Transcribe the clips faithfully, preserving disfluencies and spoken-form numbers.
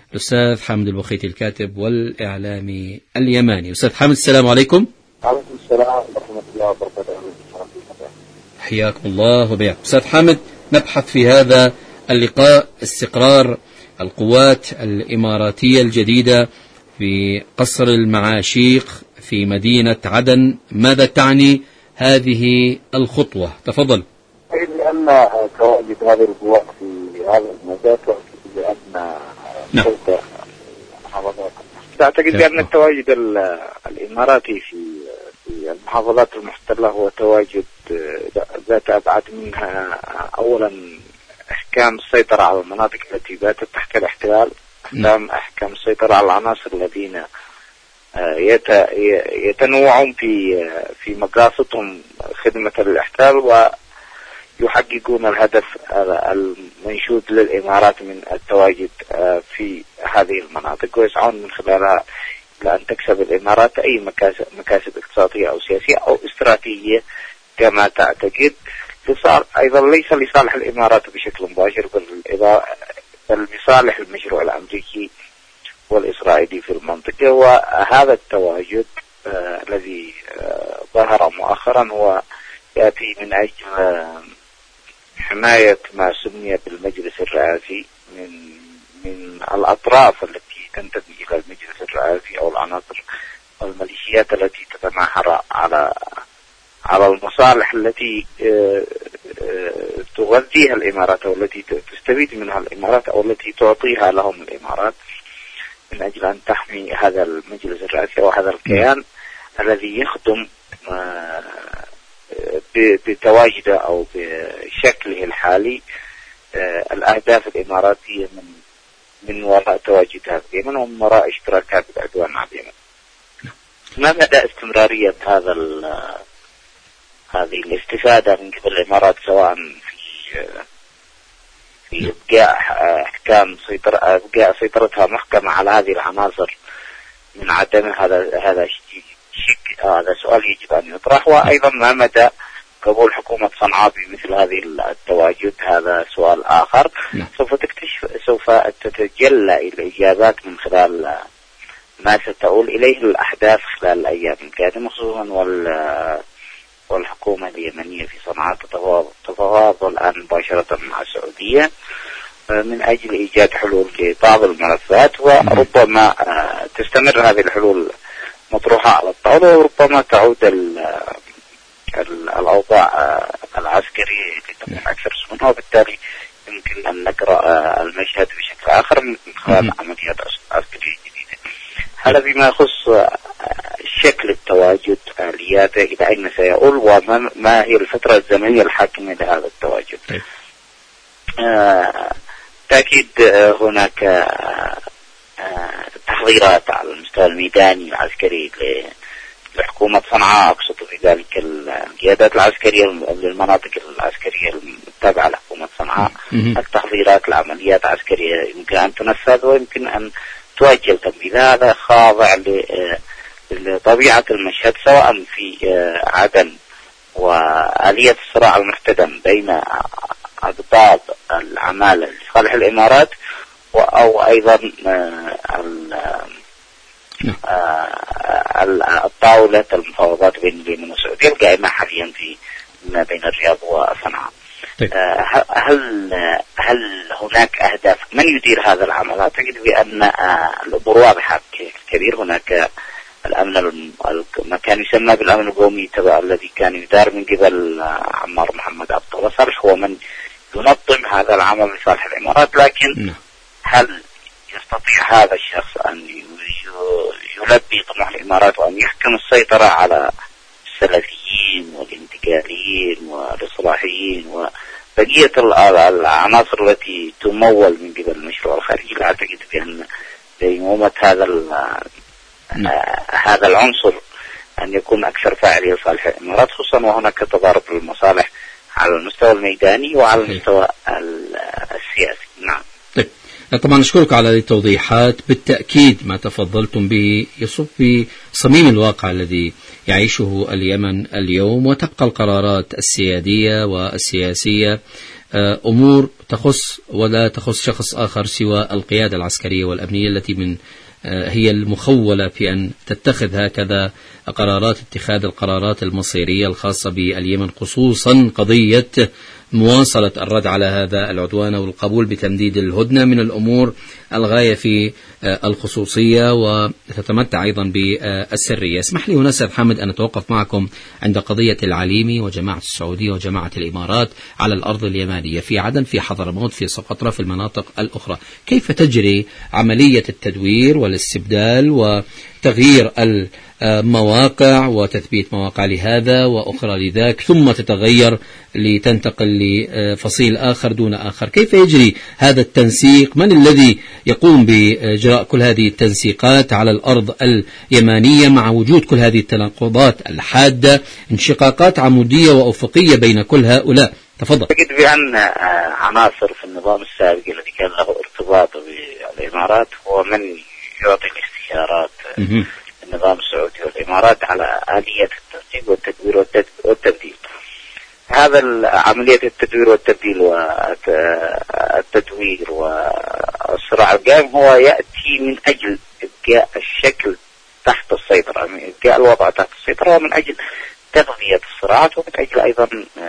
الأستاذ حامد البخيتي الكاتب والإعلامي اليماني. أستاذ حامد السلام عليكم. وعليكم السلام ورحمة الله وبركاته. حياكم الله وبياكم. أستاذ حامد، نبحث في هذا اللقاء استقرار القوات الإماراتية الجديدة في قصر المعاشيق في مدينة عدن. ماذا تعني هذه الخطوة؟ تفضل. لأن تواجد هذه القوات في هذا المكان لأن سلطة محافظات. أعتقد بأن التواجد الإماراتي في في المحافظات المحتلة هو تواجد ذات أبعاد منها. أولا أحكام السيطرة على المناطق التي باتت تحت الاحتلال، أحكام أحكام السيطرة على العناصر الذين يتنوعون في في مقاصدهم خدمة الاحتلال ويحققون الهدف المنشود للإمارات من التواجد في هذه المناطق، ويسعون من خلالها لأن تكسب الإمارات أي مكاسب, مكاسب اقتصادية أو سياسية أو استراتيجية كما تعتقد. أيضا ليس لصالح الإمارات بشكل مباشر بل بصالح المشروع الأمريكي والإسرائيلي في المنطقة. وهذا التواجد آه الذي آه ظهر مؤخرا هو يأتي من أجل آه حماية ما سمي بالمجلس الرئاسي من من الأطراف التي تنتمي إلى المجلس الرئاسي أو العناصر والميليشيات التي تتماحر على على المصالح التي آه آه تغذيها الإمارات أو التي تستفيد منها الإمارات أو التي تعطيها لهم الإمارات، من أجل أن تحمي هذا المجلس الرئاسي وهذا الكيان الذي يخدم بتواجده أو بشكله الحالي الأهداف الإماراتية من من وراء تواجدها في اليمن ومن وراء اشتراكات العدوان على اليمن. ما مدى استمرارية هذا هذه الاستفادة من قبل الإمارات سواء في في إبقاء أحكام سيطرة إبقاء سيطرتها محكمة على هذه العناصر من عدم هذا هذا شيء هذا سؤال يجب أن يطرح. وأيضا ما مدى قبول حكومة صنعاء بمثل هذه التواجد هذا سؤال آخر. سوف تكتشف سوف تتجلى الإجابات من خلال ما ستؤول إليه الأحداث خلال الأيام القادمة، خصوصا وال والحكومة اليمنية في صنعاء تتفاوض الآن مباشرة مع السعودية من أجل إيجاد حلول لبعض الملفات، وربما تستمر هذه الحلول مطروحة على الطاولة، وربما تعود الأوضاع العسكرية لتكون أكثر سخونة، وبالتالي يمكن أن نقرأ المشهد بشكل آخر من خلال عمليات عسكرية جديدة. هذا بما يخص شكل التواجد آلياته إلى أين سيؤول وما ما هي الفترة الزمنية الحاكمة لهذا التواجد. آه تأكيد هناك آه تحضيرات على المستوى الميداني العسكري لحكومة صنعاء، أقصد في ذلك القيادات العسكرية للمناطق العسكرية التابعة لحكومة صنعاء. التحضيرات لعمليات عسكرية يمكن أن تنفذ ويمكن أن تؤجل تنفيذها. هذا خاضع لطبيعة المشهد سواء في عدن وآلية الصراع المحتدم بين أضداد العمالة لصالح الإمارات أو أيضا الطاولة المفاوضات بين اليمن والسعودية القائمة حاليا في ما بين الرياض وصنعاء. هل هل هناك أهداف من يدير هذا العمل؟ أعتقد بأن الأمور واضحة بشكل كبير. هناك الأمن ما كان يسمى بالأمن القومي تبع الذي كان يدار من قبل عمار محمد عبد الله صالح هو من ينظم هذا العمل لصالح الإمارات، لكن هل يستطيع هذا الشخص أن يلبي طموح الإمارات وأن يحكم السيطرة على السلفيين والانتقاليين والإصلاحيين وبقية العناصر التي تمول من قبل المشروع الخارجي؟ لا أعتقد بأن بمومة هذا هذا العنصر أن يكون أكثر فاعلية لصالح الإمارات، خصوصا وهناك تضارب للمصالح على المستوى الميداني وعلى المستوى السياسي. نعم. طبعا أشكرك على هذه التوضيحات. بالتأكيد ما تفضلتم به يصب في صميم الواقع الذي يعيشه اليمن اليوم، وتبقى القرارات السيادية والسياسية أمور تخص ولا تخص شخص آخر سوى القيادة العسكرية والأمنية التي من هي المخولة في أن تتخذ هكذا قرارات، اتخاذ القرارات المصيرية الخاصة باليمن، خصوصا قضية مواصلة الرد على هذا العدوان والقبول بتمديد الهدنة من الأمور الغاية في الخصوصية وتتمتع أيضا بالسرية. اسمح لي هنا أستاذ حامد أن أتوقف معكم عند قضية العليمي وجماعة السعودية وجماعة الإمارات على الأرض اليمانية في عدن، في حضرموت، في سقطرى، في المناطق الأخرى. كيف تجري عملية التدوير والاستبدال وتغيير المواقع وتثبيت مواقع لهذا وأخرى لذاك، ثم تتغير لتنتقل لفصيل آخر دون آخر؟ كيف يجري هذا التنسيق؟ من الذي يقوم بإجراء كل هذه التنسيقات على الأرض اليمانية مع وجود كل هذه التناقضات الحادة، انشقاقات عمودية وأفقية بين كل هؤلاء؟ تفضل. أعتقد بأن عناصر في النظام السابق الذي كان له ارتباط بالإمارات هو من يعطي الاختيارات النظام السعودي والإمارات على آلية التنسيق والتدوير والتبديل. هذا عملية التدوير والتبديل والتدوير والصراع القائم هو يأتي من أجل إبقاء الشكل تحت السيطرة، من إبقاء الوضع تحت السيطرة، ومن أجل تغذية الصراعات، ومن أجل أيضا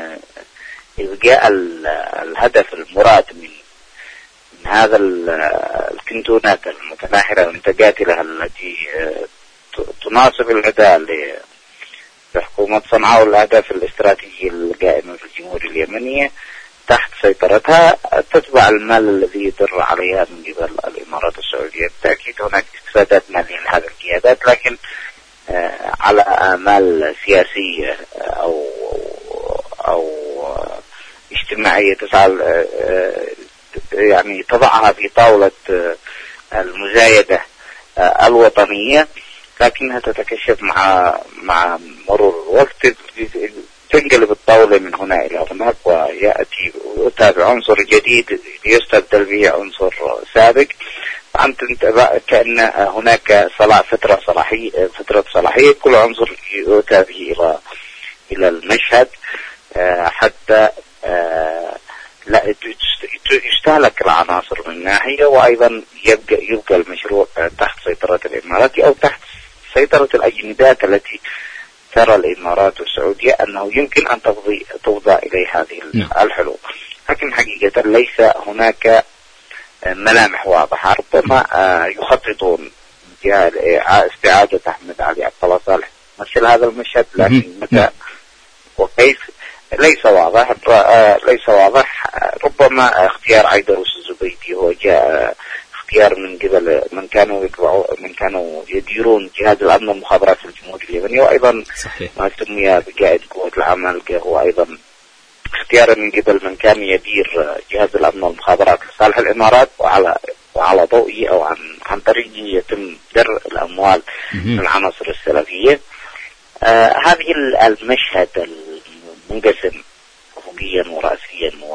إبقاء الهدف المراد من من هذا الكنتونات المتناحرة والمتقاتلة التي تناصب العداء لحكومة صنعاء والأهداف الاستراتيجية القائمة في الجمهورية اليمنية تحت سيطرتها، تتبع المال الذي يدر عليها من قبل الإمارات السعودية. بالتأكيد هناك استفادات مالية لهذه القيادات، لكن على آمال سياسية أو أو اجتماعية تسعى يعني تضعها في طاولة المزايدة الوطنية، لكنها تتكشف مع مع مرور الوقت، تنقلب الطاولة من هنا إلى هناك، ويأتي ويتابع عنصر جديد يستبدل به عنصر سابق. فأنت كأن هناك صلاح فترة صلاحية فترة صلاحية كل عنصر يؤتى به إلى إلى المشهد حتى لا يستهلك العناصر من ناحية، وأيضا يبقى يبقى المشروع تحت سيطرة الإمارات أو تحت سيطرة الأجندات التي ترى الإمارات والسعودية أنه يمكن أن تفضي تفضى إليه هذه الحلول. لكن حقيقة ليس هناك ملامح واضحة. ربما يخططون استعادة أحمد علي عبد الله صالح مثل هذا المشهد، لكن متى وكيف ليس واضح. ليس واضح. ربما اختيار عيدروس الزبيدي هو جاء اختيار من قبل من كانوا من كانوا يديرون جهاز الأمن والمخابرات في الجمهورية اليمنية، وأيضا صحيح. ما سمي بقائد قوة العمل هو أيضا اختيار من قبل من كان يدير جهاز الأمن والمخابرات لصالح الإمارات، وعلى وعلى ضوئه أو عن عن طريقه يتم درء الأموال من العناصر السلفية. آه هذه المشهد المنقسم أفقيا ورأسيا و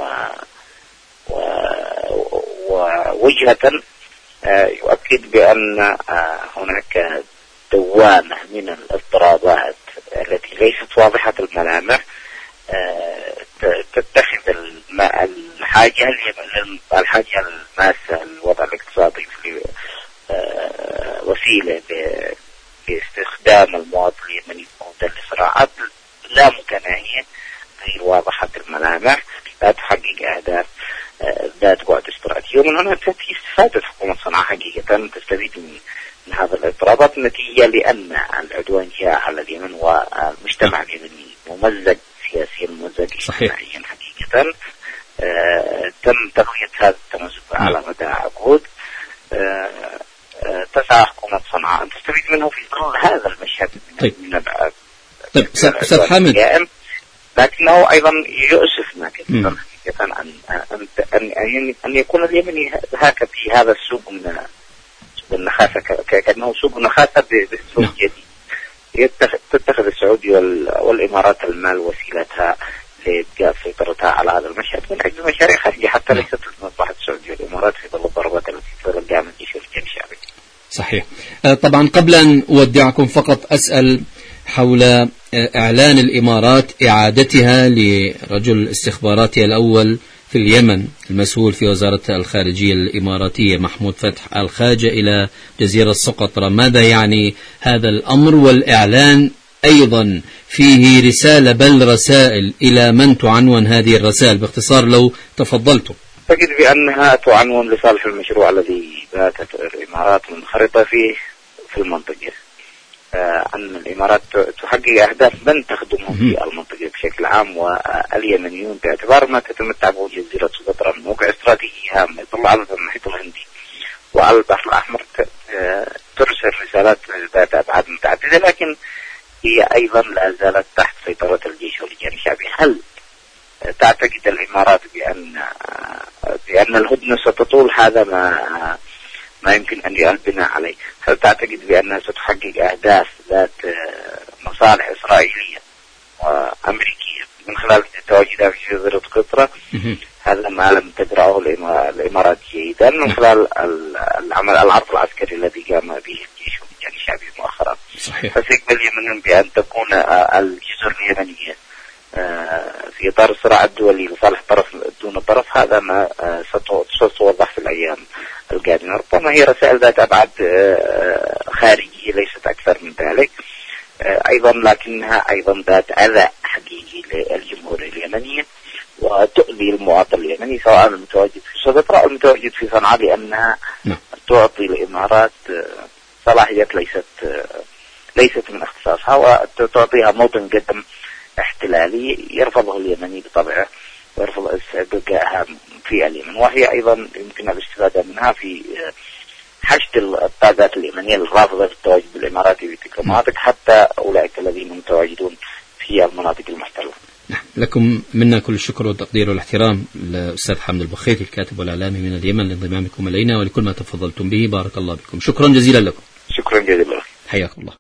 ووجهة آه يؤكد بأن آه هناك دوامة من الاضطرابات التي ليست واضحة الملامح آه تتخذ الحاجة الحاجة الماسة الوضع الاقتصادي في آه وسيلة باستخدام المواطن اليمني لصراعات لا متناهية غير واضحة الملامح، لا تحقق أهداف ذات بعد استراتيجي. ومن هنا تأتي استفادة حكومة صنعاء حقيقة تستفيد من من هذا الاضطرابات النتيجة لأن العدوان جاء على اليمن والمجتمع اليمني ممزق سياسيا ممزق اجتماعيا حقيقة. آه تم تغطية هذا التمزق على مدى عقود. آه آه تسعى حكومة صنعاء أن تستفيد منه في كل هذا المشهد من طيب. من البعد. طيب أستاذ حامد، لكنه أيضا يؤسفنا كثيرا أن أن أن أن يكون اليمني هكذا في هذا السوق من النخاسة، كأنه سوق نخاسة بسوق جديد. تتخذ السعودية والإمارات المال وسيلتها لإبقاء سيطرتها على هذا المشهد من أجل مشاريع خارجية حتى ليست لمصلحة السعودية والإمارات في ظل الضربات التي تلقاها من جيش الشعبي. صحيح. طبعا قبل أن أودعكم فقط أسأل حول إعلان الإمارات إعادتها لرجل استخباراتها الأول في في اليمن المسؤول في وزارة الخارجية الإماراتية محمود فتح الخارجة إلى جزيرة سقطرى، ماذا يعني هذا الأمر؟ والإعلان أيضا فيه رسالة بل رسائل، إلى من تعنون هذه الرسائل باختصار لو تفضلتم؟ أعتقد بأنها تعنون لصالح المشروع الذي باتت الإمارات منخرطة فيه في المنطقة، آه أن الإمارات تحقق أهداف من تخدمهم في المنطقة بشكل عام، واليمنيون باعتبار ما تتمتع به جزيرة سقطرى من موقع استراتيجي هام يطل على المحيط الهندي وعلى البحر الأحمر، ترسل رسالات ذات أبعاد متعددة، لكن هي أيضا لا زالت تحت سيطرة الجيش واللجان الشعبي. هل تعتقد الإمارات بأن بأن الهدنة ستطول؟ هذا ما ما يمكن أن يلبنا عليه. هل تعتقد بأنها ستحقق أهداف ذات مصالح إسرائيلية وأمريكية من خلال تواجدها في جزيرة سقطرى؟ هذا ما لم تدرعه الإمارات جيدا من خلال العمل العرض العسكري الذي قام به الجيش واللجان الشعبي مؤخرا. فسيقبل اليمن بأن تكون الجزر اليمنية في إطار الصراع الدولي لصالح طرف دون طرف. هذا ما ستوضح في الأيام القادمة. ربما هي رسائل ذات أبعاد خارجية ليست أكثر من ذلك أيضا، لكنها أيضا ذات أذى حقيقي للجمهورية اليمنية وتؤذي المواطن اليمني سواء المتواجد في سقطرى أو المتواجد في صنعاء، لأنها تعطي الإمارات صلاحيات ليست ليست من اختصاصها، وتعطيها موطن قدم احتلالي يرفضه اليمني بطبعه ويرفض بقائها في اليمن، وهي أيضا يمكن الاستفادة منها في حشد الطاقات اليمنية الرافضة للتواجد الإماراتي في تلك المناطق، حتى أولئك الذين متواجدون في المناطق المحتلة. لكم منا كل الشكر والتقدير والاحترام للأستاذ حامد البخيت الكاتب والإعلامي من اليمن لانضمامكم إلينا ولكل ما تفضلتم به. بارك الله بكم، شكرا جزيلا لكم. شكرا جزيلا. حياكم الله.